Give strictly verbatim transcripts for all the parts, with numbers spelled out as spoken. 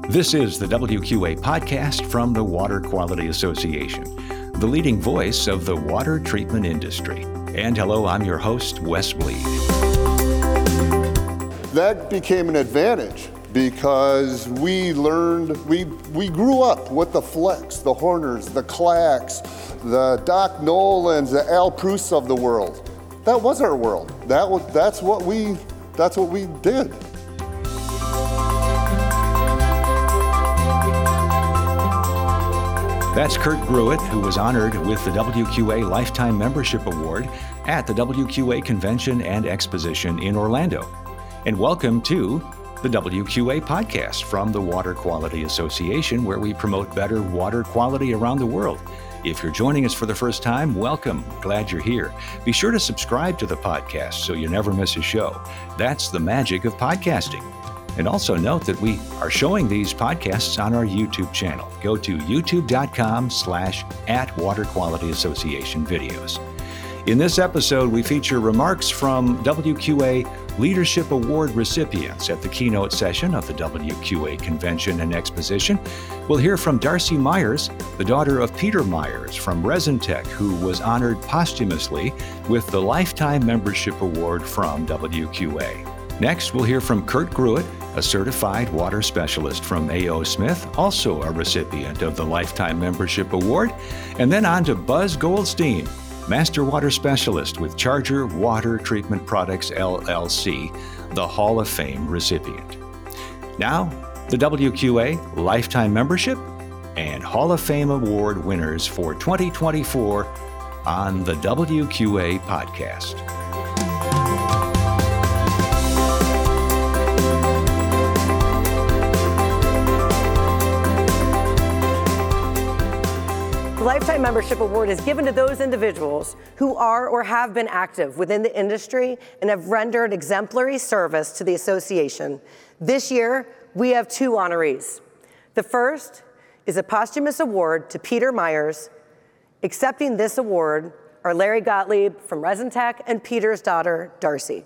This is the W Q A podcast from the Water Quality Association, the leading voice of the water treatment industry. And hello, I'm your host, Wes Bleed. That became an advantage because we learned, we we grew up with the Flecks, the Horners, the Clacks, the Doc Nolans, the Al Pruce of the world. That was our world. That was, that's what we, that's what we did. That's Kurt Gruitt, who was honored with the W Q A Lifetime Membership Award at the W Q A Convention and Exposition in Orlando. And welcome to the W Q A podcast from the Water Quality Association, where we promote better water quality around the world. If you're joining us for the first time, welcome. Glad you're here. Be sure to subscribe to the podcast so you never miss a show. That's the magic of podcasting. And also note that we are showing these podcasts on our YouTube channel. Go to youtube.com slash at Water Quality Association videos. In this episode, we feature remarks from W Q A Leadership Award recipients at the keynote session of the W Q A Convention and Exposition. We'll hear from Darcy Myers, the daughter of Peter Myers from Resentec, who was honored posthumously with the Lifetime Membership Award from W Q A. Next, we'll hear from Kurt Gruitt, a certified water specialist from A O Smith, also a recipient of the Lifetime Membership Award. And then on to Buzz Goldstein, Master Water Specialist with Charger Water Treatment Products, L L C, the Hall of Fame recipient. Now, the W Q A Lifetime Membership and Hall of Fame Award winners for twenty twenty-four on the W Q A podcast. The Lifetime Membership Award is given to those individuals who are or have been active within the industry and have rendered exemplary service to the association. This year, we have two honorees. The first is a posthumous award to Peter Myers. Accepting this award are Larry Gottlieb from Resentec and Peter's daughter, Darcy.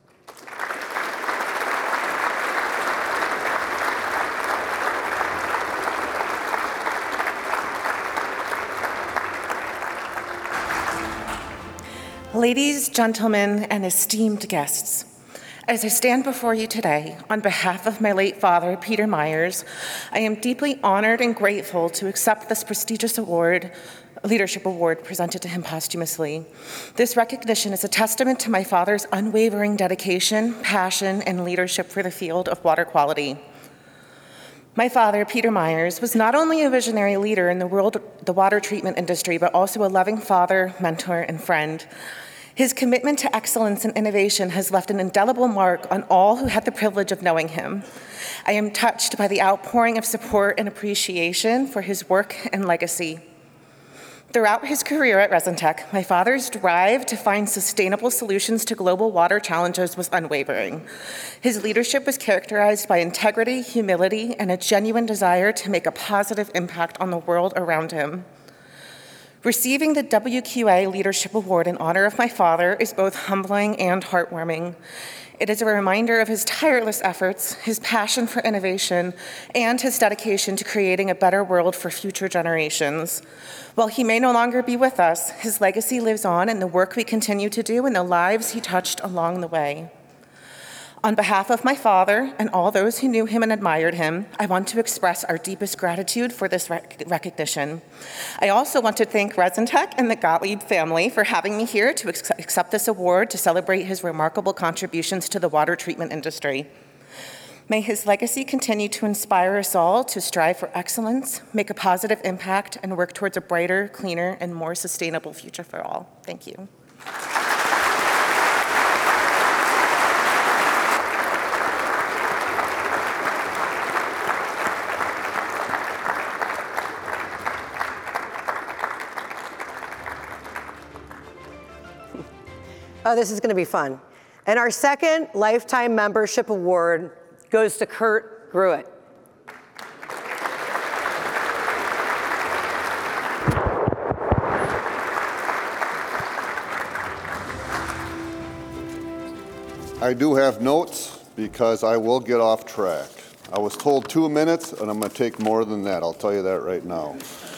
Ladies, gentlemen, and esteemed guests, as I stand before you today, on behalf of my late father, Peter Myers, I am deeply honored and grateful to accept this prestigious award, leadership award presented to him posthumously. This recognition is a testament to my father's unwavering dedication, passion, and leadership for the field of water quality. My father, Peter Myers, was not only a visionary leader in the world, the water treatment industry, but also a loving father, mentor, and friend. His commitment to excellence and innovation has left an indelible mark on all who had the privilege of knowing him. I am touched by the outpouring of support and appreciation for his work and legacy. Throughout his career at Resentec, my father's drive to find sustainable solutions to global water challenges was unwavering. His leadership was characterized by integrity, humility, and a genuine desire to make a positive impact on the world around him. Receiving the W Q A Leadership Award in honor of my father is both humbling and heartwarming. It is a reminder of his tireless efforts, his passion for innovation, and his dedication to creating a better world for future generations. While he may no longer be with us, his legacy lives on in the work we continue to do and the lives he touched along the way. On behalf of my father and all those who knew him and admired him, I want to express our deepest gratitude for this rec- recognition. I also want to thank Resentec and the Gottlieb family for having me here to ex- accept this award to celebrate his remarkable contributions to the water treatment industry. May his legacy continue to inspire us all to strive for excellence, make a positive impact, and work towards a brighter, cleaner, and more sustainable future for all. Thank you. Oh, this is going to be fun. And our second Lifetime Membership Award goes to Kurt Gruitt. I do have notes because I will get off track. I was told two minutes, and I'm going to take more than that. I'll tell you that right now.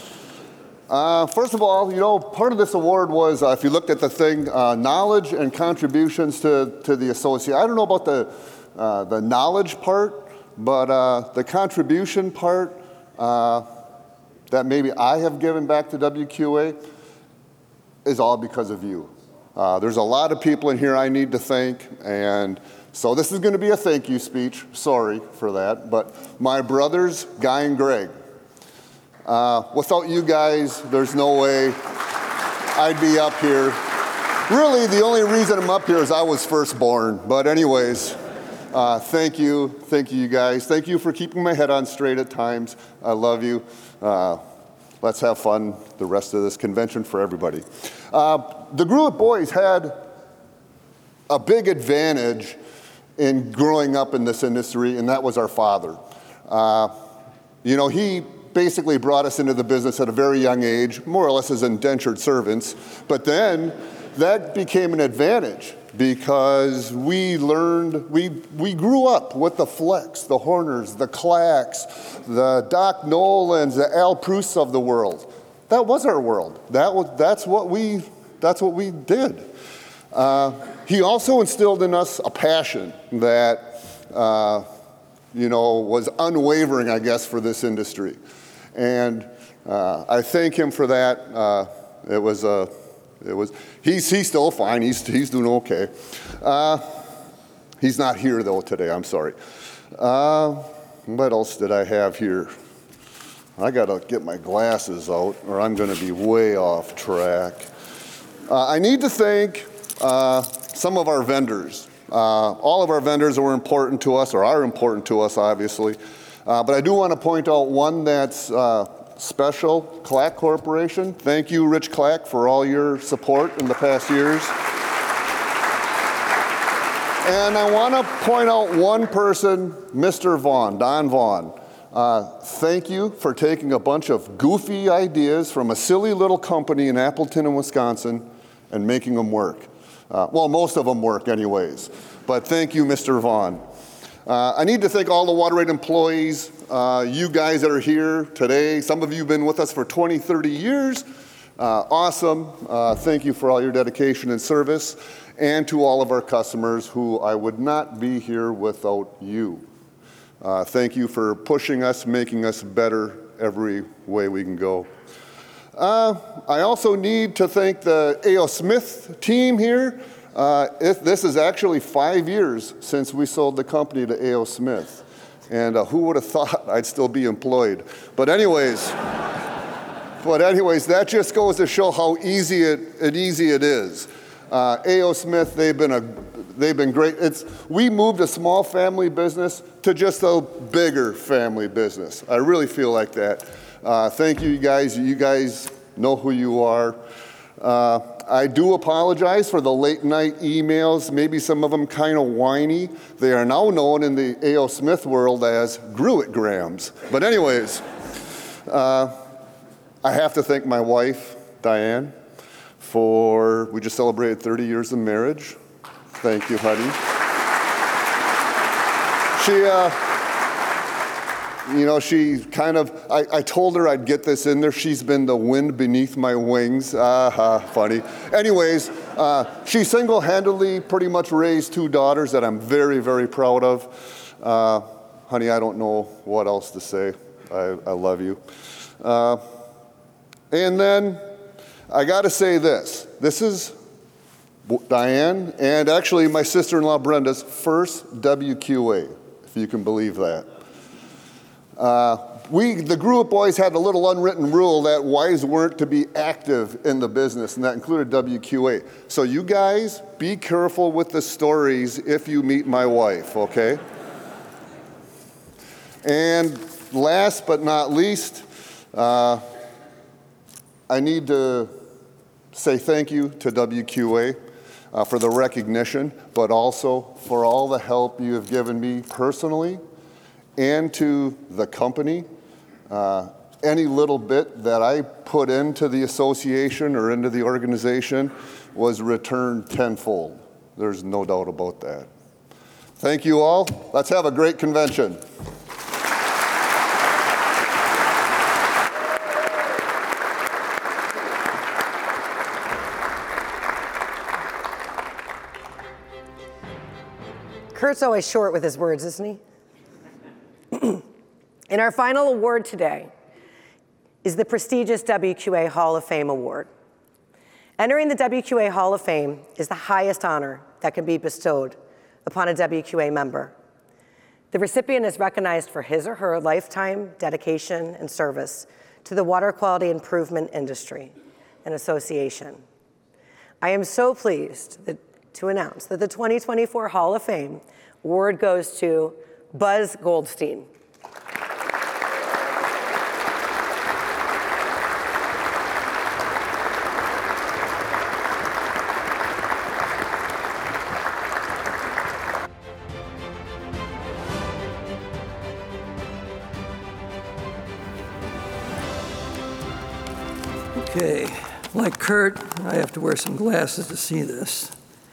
Uh, first of all, you know, part of this award was, uh, if you looked at the thing, uh, knowledge and contributions to, to the associate. I don't know about the, uh, the knowledge part, but uh, the contribution part uh, that maybe I have given back to W Q A is all because of you. Uh, there's a lot of people in here I need to thank, and so this is going to be a thank you speech. Sorry for that, but my brothers, Guy and Greg. Uh, without you guys, there's no way I'd be up here. Really, the only reason I'm up here is I was first born. But anyways, uh, thank you, thank you, you guys. Thank you for keeping my head on straight at times. I love you. Uh, let's have fun the rest of this convention for everybody. Uh, the Gruett boys had a big advantage in growing up in this industry, and that was our father. Uh, you know, he basically brought us into the business at a very young age, more or less as indentured servants. But then that became an advantage because we learned, we, we grew up with the Flecks, the Horners, the Clacks, the Doc Nolans, the Al Prousts of the world. That was our world. That was, that's what we, that's what we did. Uh, he also instilled in us a passion that, uh, you know, was unwavering, I guess, for this industry. And uh, I thank him for that. Uh, it was, uh, it was. He's he's still fine. He's he's doing okay. Uh, he's not here though today. I'm sorry. Uh, what else did I have here? I gotta get my glasses out, or I'm gonna be way off track. Uh, I need to thank uh, some of our vendors. Uh, all of our vendors were important to us, or are important to us, obviously. Uh, but I do want to point out one that's uh, special, Clack Corporation. Thank you, Rich Clack, for all your support in the past years. And I want to point out one person, Mister Vaughn, Don Vaughn. Uh, thank you for taking a bunch of goofy ideas from a silly little company in Appleton, in Wisconsin, and making them work. Uh, well, most of them work anyways. But thank you, Mister Vaughn. Uh, I need to thank all the WaterRate employees, uh, you guys that are here today. Some of you have been with us for twenty, thirty years. Uh, awesome. Uh, thank you for all your dedication and service. And to all of our customers who I would not be here without you. Uh, thank you for pushing us, making us better every way we can go. Uh, I also need to thank the A O Smith team here. Uh, it, this is actually five years since we sold the company to A O Smith. And uh, who would have thought I'd still be employed? But anyways, but anyways, that just goes to show how easy it, it easy it is. Uh, A O Smith, they've been a, they've been great. It's, we moved a small family business to just a bigger family business. I really feel like that. Uh, thank you, you guys. You guys know who you are. Uh, I do apologize for the late night emails, maybe some of them kind of whiny. They are now known in the A O Smith world as Gruettgrams. But anyways, uh, I have to thank my wife, Diane, for, we just celebrated thirty years of marriage. Thank you, honey. She, uh, You know, she kind of, I, I told her I'd get this in there. She's been the wind beneath my wings. Ah, uh, funny. Anyways, uh, she single-handedly pretty much raised two daughters that I'm very, very proud of. Uh, honey, I don't know what else to say. I, I love you. Uh, and then I got to say this. This is Diane and actually my sister-in-law Brenda's first W Q A, if you can believe that. Uh, we, the Gruett boys, had a little unwritten rule that wives weren't to be active in the business, and that included W Q A. So you guys, be careful with the stories if you meet my wife, okay? And last but not least, uh, I need to say thank you to W Q A uh, for the recognition, but also for all the help you have given me personally and to the company. Uh, any little bit that I put into the association or into the organization was returned tenfold. There's no doubt about that. Thank you all. Let's have a great convention. Kurt's always short with his words, isn't he? And our final award today is the prestigious W Q A Hall of Fame Award. Entering the W Q A Hall of Fame is the highest honor that can be bestowed upon a W Q A member. The recipient is recognized for his or her lifetime dedication and service to the water quality improvement industry and association. I am so pleased that, to announce that the twenty twenty-four Hall of Fame award goes to Buzz Goldstein. Okay, like Kurt, I have to wear some glasses to see this.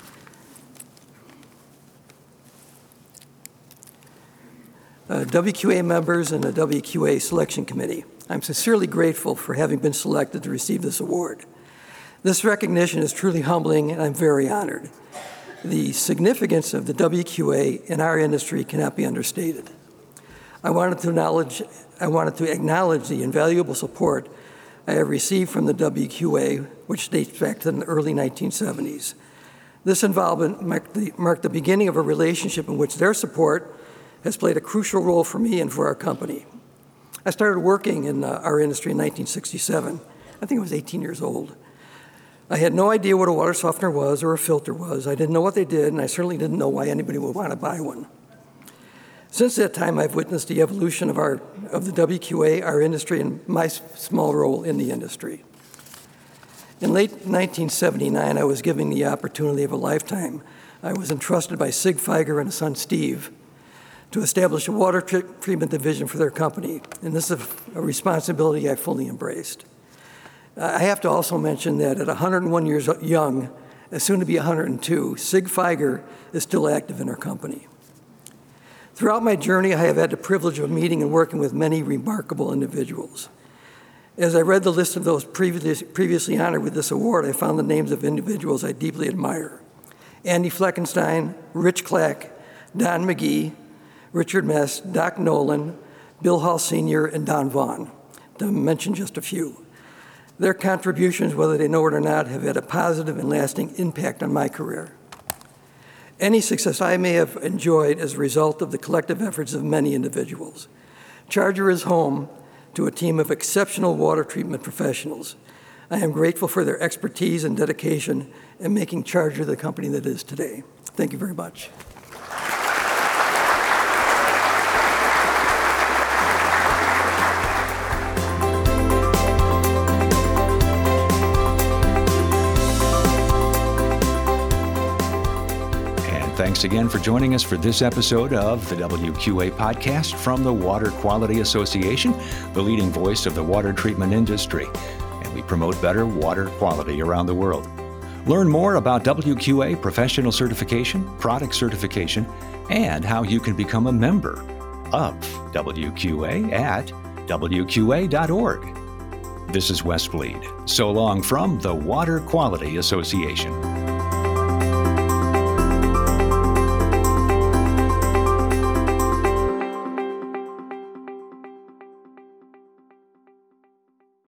Uh, W Q A members and the W Q A Selection Committee, I'm sincerely grateful for having been selected to receive this award. This recognition is truly humbling, and I'm very honored. The significance of the W Q A in our industry cannot be understated. I wanted to acknowledge, I wanted to acknowledge the invaluable support I have received from the W Q A, which dates back to the early nineteen seventies. This involvement marked the, marked the beginning of a relationship in which their support has played a crucial role for me and for our company. I started working in uh, our industry in nineteen sixty-seven. I think I was eighteen years old. I had no idea what a water softener was or a filter was. I didn't know what they did, and I certainly didn't know why anybody would want to buy one. Since that time, I've witnessed the evolution of, our, of the W Q A, our industry, and my small role in the industry. In late nineteen seventy-nine, I was given the opportunity of a lifetime. I was entrusted by Sig Feiger and his son, Steve, to establish a water treatment division for their company, and this is a responsibility I fully embraced. I have to also mention that at one hundred one years young, as soon to be one hundred two, Sig Feiger is still active in our company. Throughout my journey, I have had the privilege of meeting and working with many remarkable individuals. As I read the list of those previous, previously honored with this award, I found the names of individuals I deeply admire. Andy Fleckenstein, Rich Clack, Don McGee, Richard Mess, Doc Nolan, Bill Hall Senior, and Don Vaughn, to mention just a few. Their contributions, whether they know it or not, have had a positive and lasting impact on my career. Any success I may have enjoyed as a result of the collective efforts of many individuals. Charger is home to a team of exceptional water treatment professionals. I am grateful for their expertise and dedication in making Charger the company that it is today. Thank you very much. Thanks again for joining us for this episode of the W Q A podcast from the Water Quality Association, the leading voice of the water treatment industry. And we promote better water quality around the world. Learn more about W Q A professional certification, product certification, and how you can become a member of W Q A at W Q A dot org. This is Wes Bleed. So long from the Water Quality Association.